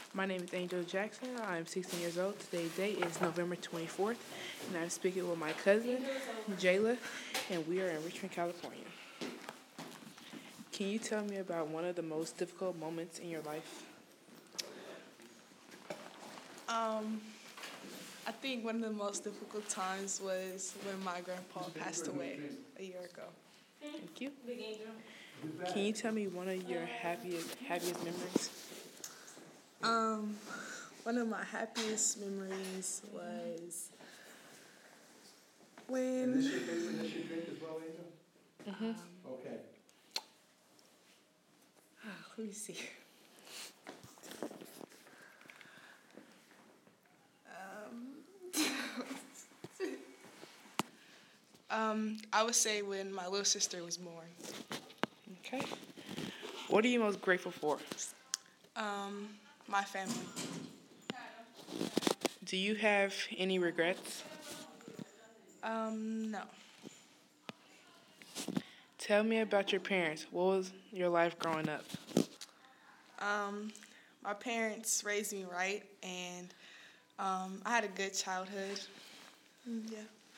My name is Angel Jackson. I'm 16 years old. Today's date is November 24th, and I'm speaking with my cousin, Jayla, and we are in Richmond, California. Can you tell me about one of the most difficult moments in your life? I think one of the most difficult times was when my grandpa passed away a year ago. Thank you. Can you tell me one of your happiest memories? One of my happiest memories was when. Is this your drink as well, Angel? Okay. Let me see. I would say when my little sister was born. Okay. What are you most grateful for? My family. Do you have any regrets? No. Tell me about your parents. What was your life growing up? My parents raised me right, and I had a good childhood. Yeah.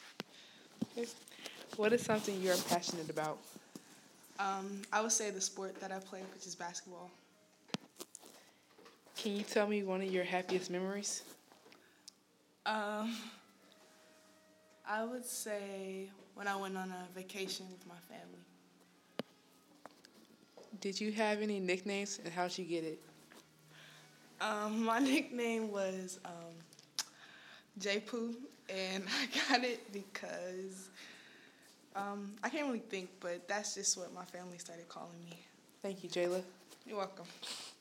What is something you're passionate about? I would say the sport that I play, which is basketball. Can you tell me one of your happiest memories? I would say when I went on a vacation with my family. Did you have any nicknames, and how'd you get it? My nickname was J-Poo, and I got it because I can't really think, but that's just what my family started calling me. Thank you, Jayla. You're welcome.